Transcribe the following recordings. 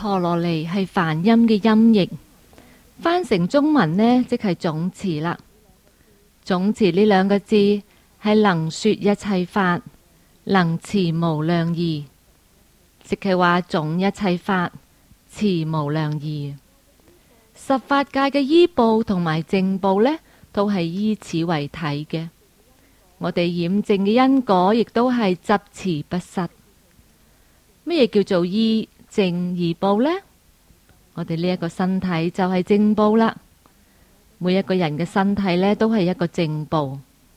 陀羅尼係梵音嘅音譯，翻成中文呢，即係總持啦。總持呢兩個字係能說一切法，能持無量義，即係話總一切法，持無量義。十法界嘅依報同埋正報呢，都係依此為體嘅。我哋染淨嘅因果，亦都係執持不失。乜嘢叫做依正而報呢？我哋呢一個身體就係正報啦。每一個人嘅身體呢，都係一個正報。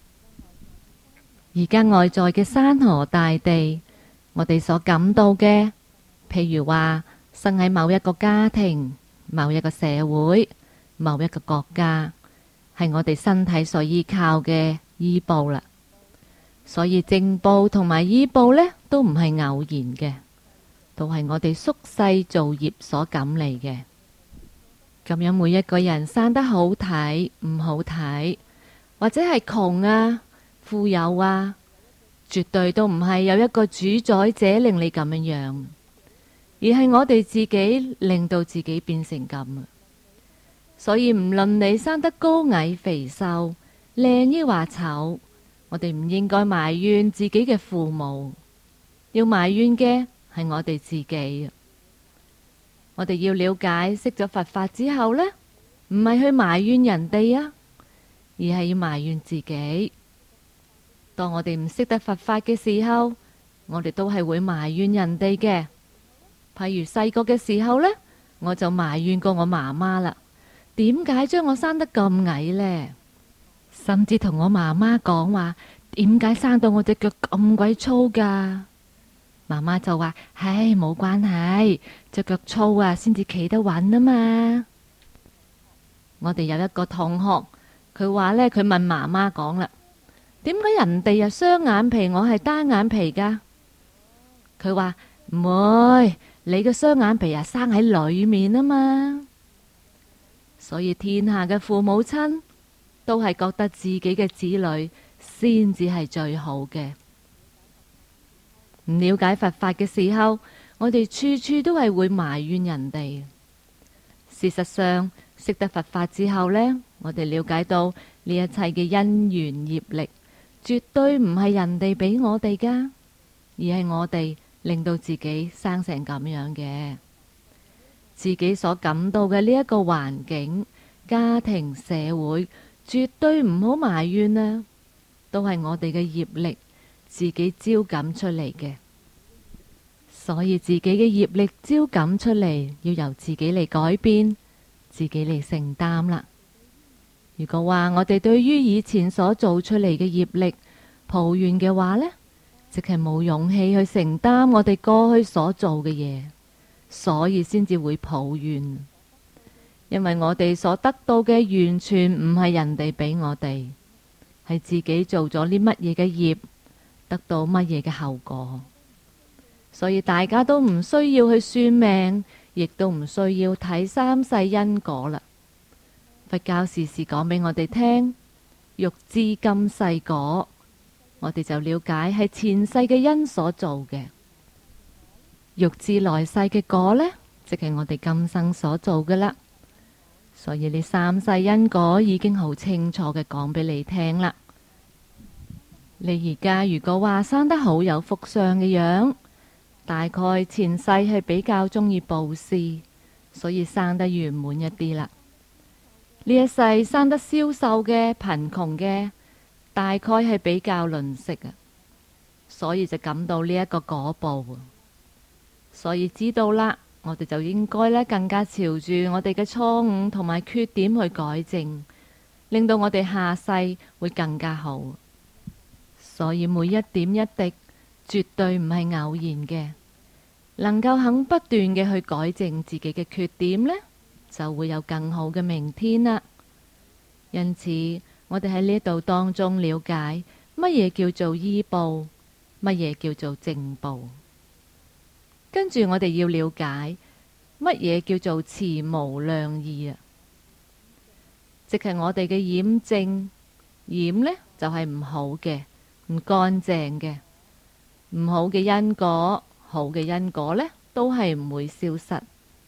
而家外在嘅山河大地，我哋所感到嘅，譬如話生喺某一個家庭、某一個社會、某一個國家，係我哋身體所依靠嘅依報啦。所以正報同埋依報呢，都唔係偶然嘅，都係我哋宿世造業所感嚟嘅。咁樣每一個人生得好睇唔好睇，或者係窮啊、富有啊，絕對都唔係有一個主宰者令你咁樣，而係我哋自己令到自己變成咁。所以唔論你生得高矮肥瘦、靚抑或醜，我哋唔應該埋怨自己嘅父母，要埋怨嘅係我哋自己。我哋要了解識咗佛法之後呢，唔係去埋怨人哋啊，而係要埋怨自己。當我哋唔識得佛法嘅時候，我哋都係會埋怨人哋嘅。譬如細個嘅時候呢，我就埋怨過我媽媽啦，點解將我生得咁矮呢？甚至同我媽媽講話，點解生到我隻腳咁鬼粗噶？媽媽就話：唉，冇關係，隻腳粗啊，先至企得穩啊嘛。我哋有一個同學，佢話呢，佢問媽媽講啦，點解人哋係雙眼皮，我係單眼皮噶？佢話唔會，你嘅雙眼皮啊生喺裏面啊嘛。所以天下嘅父母親都係覺得自己嘅子女先至係最好嘅。唔了解佛法嘅時候，我哋處處都係會埋怨人哋。事實上，識得佛法之後呢，我哋了解到呢一切嘅因緣業力，絕對唔係人哋俾我哋噶，而係我哋令到自己生成咁樣嘅。自己所感到嘅呢一個環境、家庭、社會，絕對唔好埋怨啊，都係我哋嘅業力自己招感出嚟嘅。所以自己嘅業力招感出嚟，要由自己嚟改變，自己嚟承擔啦。如果話我哋對於以前所做出嚟嘅業力抱怨嘅話呢，即係冇勇氣去承擔我哋過去所做嘅嘢，所以先至會抱怨。因為我哋所得到嘅完全唔係人哋俾我哋，係自己做咗啲乜嘢嘅業，得到乜嘢嘅後果。所以大家都唔需要去算命，亦都唔需要睇三世因果啦。佛教時時講俾我哋聽，欲知今世果，我哋就了解係前世嘅因所做嘅；欲知來世嘅果呢，即係我哋今生所做嘅啦。所以你三世因果已經好清楚嘅講俾你聽啦。你而家如果話生得好有福相嘅樣，大概前世係比較中意布施，所以生得圓滿一啲啦。呢一世生得消瘦嘅、貧窮嘅，大概係比較吝嗇啊，所以就感到呢一個果報。所以知道啦，我哋就應該呢更加朝住我哋嘅錯誤同埋缺點去改正，令到我哋下世會更加好。所以每一點一滴絕對唔係偶然嘅，能夠肯不斷嘅去改正自己嘅缺點呢，就會有更好嘅明天啦。因此，我哋喺呢度當中了解乜嘢叫做依報，乜嘢叫做正報。跟住我哋要了解乜嘢叫做持無量義啊，即係我哋嘅染淨，染呢就係唔好嘅、唔乾淨嘅，唔好嘅因果，好嘅因果呢都係唔會消失。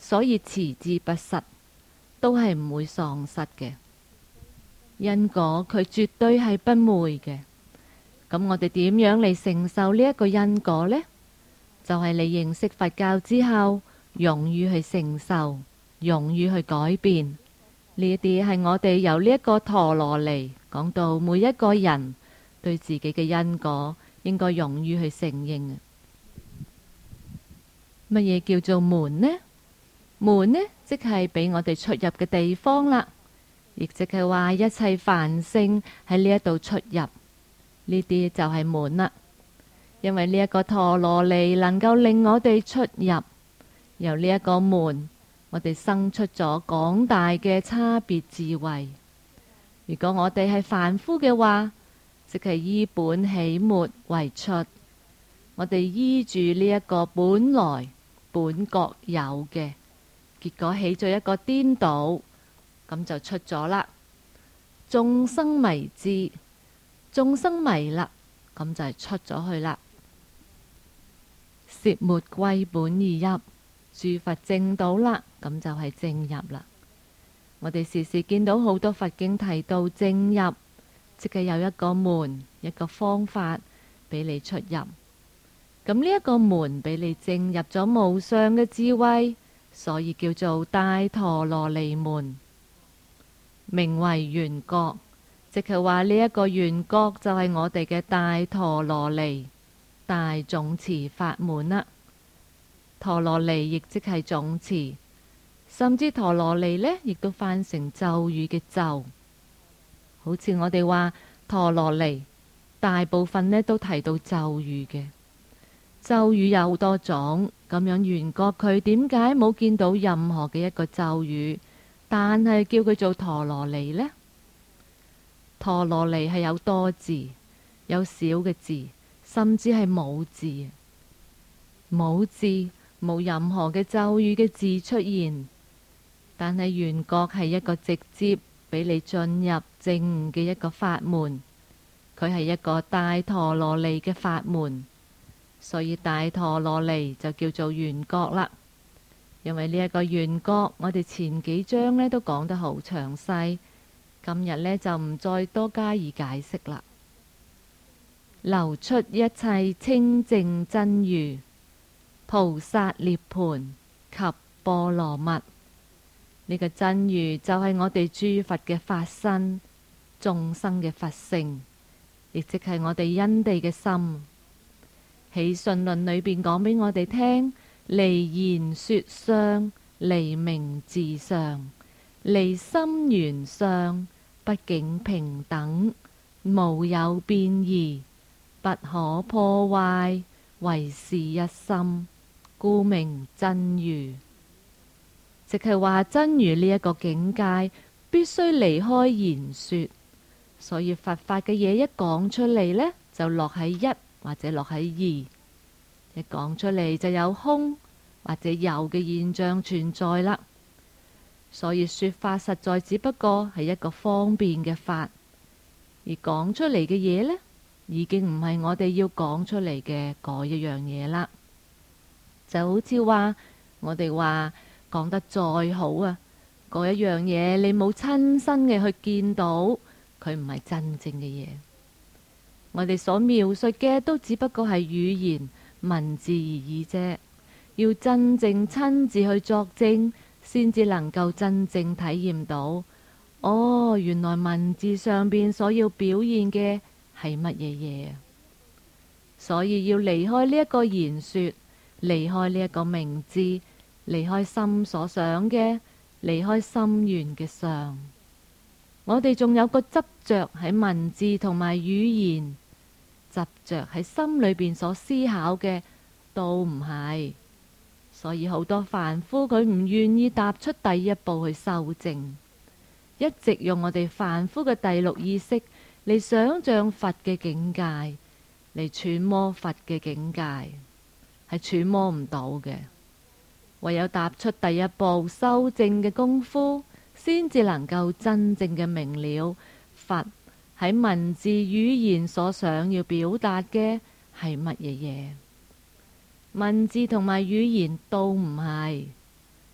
所以持之不失，都係唔會喪失嘅。因果佢絕對係不昧嘅。咁我哋點樣嚟承受呢一個因果呢？就係你認識佛教之後，勇於去承受，勇於去改變。呢啲係我哋由呢一個陀羅尼講到每一個人對自己嘅因果，應該勇於去承認。乜嘢叫做門呢？門呢，即係俾我哋出入嘅地方啦，亦即係話一切梵性喺呢一度出入，呢啲就係門啦。因為呢一個陀羅尼能夠令我哋出入，由呢一個門，我哋生出咗廣大嘅差別智慧。如果我哋係凡夫嘅話，即係依本起末為出，我哋依住呢一個本來本覺有嘅，結果起咗一個顛倒，咁就出咗啦。眾生迷之，眾生迷啦，咁就係出咗去啦。攝末歸本而入，諸佛正道啦，咁就係正入啦。我哋時時見到好多佛經提到正入，即係有一個門，一個方法俾你出入。咁呢一個門俾你正入咗無上嘅智慧，所以叫做大陀羅尼門，名為緣覺，即係話呢一個緣覺就係我哋嘅大陀羅尼。大總持法門啦，陀羅尼亦即係總持，甚至陀羅尼呢亦都翻成咒語嘅咒。好似我哋話陀羅尼，大部分呢都提到咒語嘅。咒語有好多種，咁樣緣覺佢點解冇見到任何嘅一個咒語，但係叫佢做陀羅尼呢？陀羅尼係有多字，有少嘅字，甚至係冇字，冇字，冇任何嘅咒語嘅字出現。但係緣覺係一個直接俾你進入正悟嘅一個法門，佢係一個大陀羅尼嘅法門，所以大陀羅尼就叫做緣覺啦。因為呢一個緣覺，我哋前幾章呢都講得好詳細，今日呢就唔再多加以解釋啦。流出一切清淨真如，菩薩涅槃及波羅蜜。呢個真如就係我哋諸佛嘅法身，眾生嘅佛性，亦即係我哋因地嘅心。喺信論裏邊講俾我哋聽，離言說相，離名字相，離心緣相，畢竟平等，無有變異，不可破壞，唯是一心，故名真如。即係話真如呢一個境界必須離開言說，所以佛法嘅嘢一講出嚟呢，就落喺一或者落喺二，一講出嚟就有空或者有嘅現象存在啦。所以說法實在只不過係一個方便嘅法，而講出嚟嘅嘢呢，已經唔係我哋要講出嚟嘅嗰一樣嘢啦。就好似話我哋話講得再好啊，嗰一樣嘢你冇親身嘅去見到，佢唔係真正嘅嘢。我哋所描述嘅都只不過係語言文字而已啫，要真正親自去作證，先至能夠真正體驗到，哦，原來文字上邊所要表現嘅係乜嘢嘢。所以要離開呢一個言說，離開呢一個名字，離開心所想嘅，離開心緣嘅相。我哋仲有個執着喺文字同埋語言，執着喺心裏邊所思考嘅都唔係。所以好多凡夫佢唔願意踏出第一步去修正，一直用我哋凡夫嘅第六意識嚟想象佛嘅境界，嚟揣摩佛嘅境界，係揣摩唔到嘅。唯有踏出第一步修正嘅功夫，先至能夠真正嘅明了佛喺文字語言所想要表達嘅係乜嘢嘢。文字同埋語言都唔係，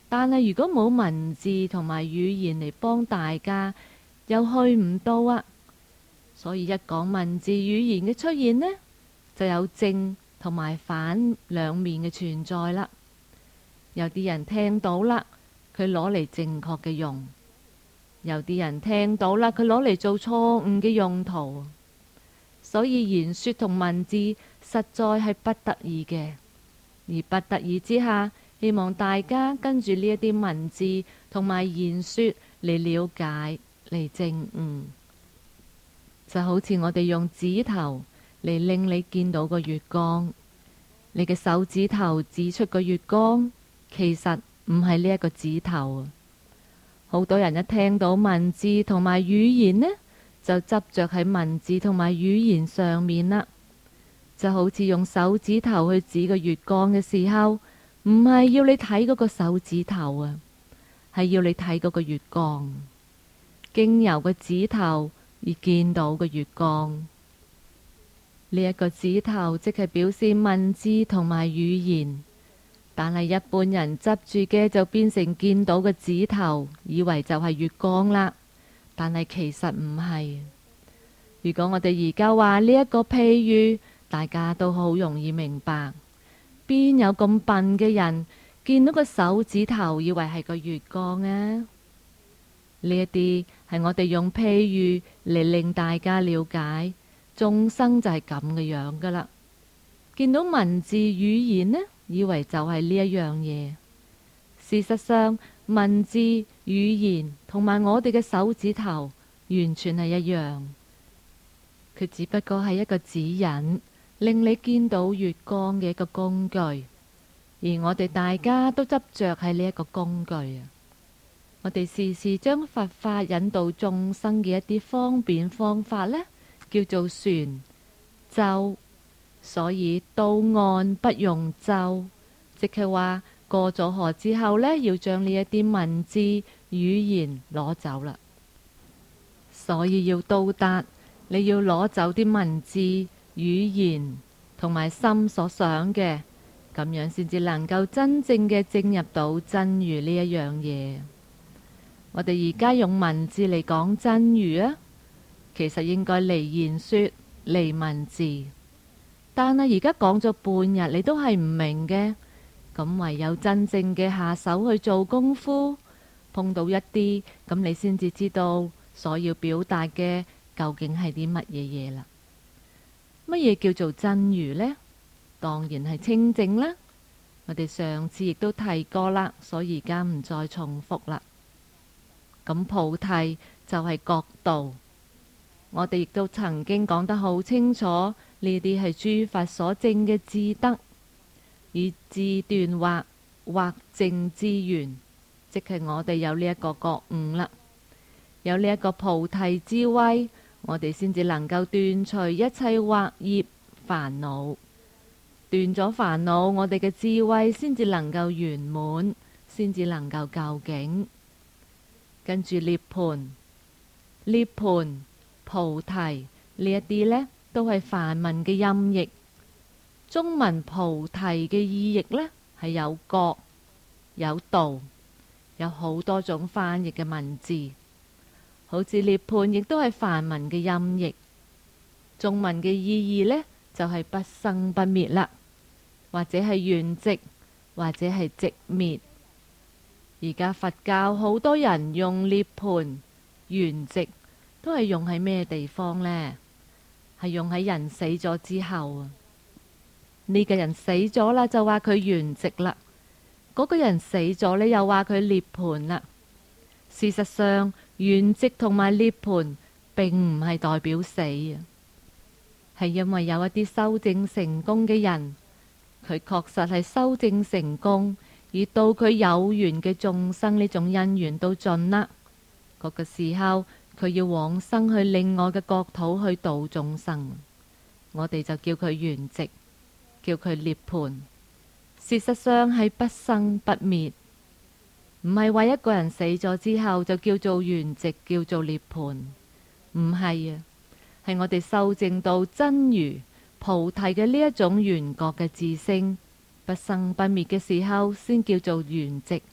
但係如果冇文字同埋語言嚟幫大家，又去唔到啊。所以一講文字語言嘅出現呢，就有正同埋反兩面嘅存在啦。有啲人聽到啦，佢攞嚟正確嘅用；有啲人聽到啦，佢攞嚟做錯誤嘅用途。所以言說同文字實在係不得已嘅，而不得已之下，希望大家跟住呢一啲文字同埋言說嚟了解，嚟證悟。就好似我哋用指頭嚟令你見到個月光，你嘅手指頭指出個月光，其實唔係呢一個指頭。好多人一聽到文字同埋語言呢，就執着喺文字同埋語言上面啦。就好似用手指頭去指個月光嘅時候，唔係要你睇嗰個手指頭啊，係要你睇嗰個月光，經由個指頭而見到個月光。呢一個指頭即係表示文字同埋語言，但係一般人執住嘅就變成見到個指頭，以為就係月光啦。但係其實唔係。如果我哋而家話呢一個譬喻，大家都好容易明白。邊有咁笨嘅人見到個手指頭以為係個月光啊？呢一啲係我哋用譬喻嚟令大家了解，眾生就係咁嘅樣噶啦。見到文字語言呢，以為就係呢一樣嘢。事實上，文字語言同埋我哋嘅手指頭完全係一樣，佢只不過係一個指引，令你見到月光嘅一個工具。而我哋大家都執着喺呢一個工具啊！我哋時時將佛法引導眾生嘅一啲方便方法呢，叫做船舟。所以到岸不用舟，即係話過咗河之後呢，要將呢一啲文字語言攞走啦。所以要到達，你要攞走啲文字語言同埋心所想嘅，咁樣先至能夠真正嘅進入到真如呢一樣嘢。我哋而家用文字嚟講真如啊，其實應該離言說，離文字。但係而家講咗半日，你都係唔明嘅，咁唯有真正嘅下手去做功夫，碰到一啲，咁你先至知道所要表達嘅究竟係啲乜嘢嘢啦。乜嘢叫做真如呢？當然係清淨啦。我哋上次亦都提過啦，所以而家唔再重複啦。咁菩提就係覺道，我哋亦都曾經講得好清楚，呢啲係諸佛所證嘅智德，以智斷惑，惑證智圓，即係我哋有呢一個覺悟啦，有呢一個菩提智慧，我哋先至能夠斷除一切惑業煩惱。斷咗煩惱，我哋嘅智慧先至能夠圓滿，先至能夠究竟。跟住涅槃、涅槃、菩提呢一啲呢，都係梵文嘅音譯。中文菩提嘅意譯呢，係有覺、有道，有好多種翻譯嘅文字。好似涅槃亦都係梵文嘅音譯，中文嘅意義呢，就係不生不滅啦，或者係圓寂，或者係寂滅。而家佛教好多人用涅槃、圓寂，都係用喺咩地方呢？係用喺人死咗之後啊！呢個人死咗啦，就話佢圓寂啦；嗰個人死咗，你又話佢涅槃啦。事實上，圓寂同埋涅槃並唔係代表死啊，係因為有一啲修證成功嘅人，佢確實係修證成功。而到佢有緣嘅眾生呢種因緣都盡啦，嗰個時候佢要往生去另外嘅國土去度眾生，我哋就叫佢圓寂，叫佢涅槃。事實上係不生不滅，唔係話一個人死咗之後就叫做圓寂，叫做涅槃，唔係啊，係我哋修證到真如菩提嘅呢一種圓覺嘅自性。不生不滅嘅時候，先叫做圓寂，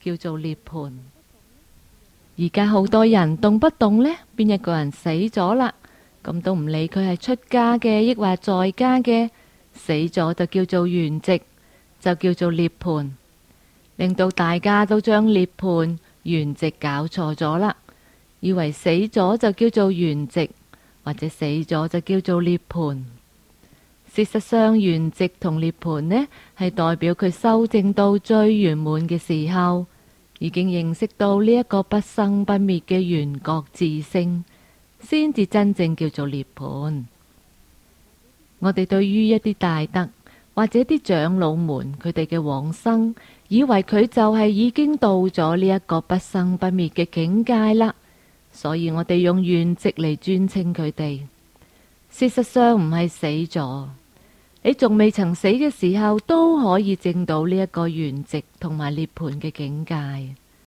叫做涅槃。而家好多人動不動呢，邊一個人死咗啦，咁都唔理佢係出家嘅，抑或在家嘅，死咗就叫做圓寂，就叫做涅槃，令到大家都將涅槃、圓寂搞錯咗啦，以為死咗就叫做圓寂，或者死咗就叫做涅槃。事實上，圓寂同涅槃呢，係代表佢修正到最圓滿嘅時候，已經認識到呢一個不生不滅嘅圓覺自性，先至真正叫做涅槃。我哋對於一啲大德或者啲長老們佢哋嘅往生，以為佢就係已經到咗呢一個不生不滅嘅境界啦，所以我哋用圓寂嚟尊稱佢哋。事實上唔係死咗，你仲未曾死嘅時候，都可以證到呢一個圓寂同埋涅槃嘅境界。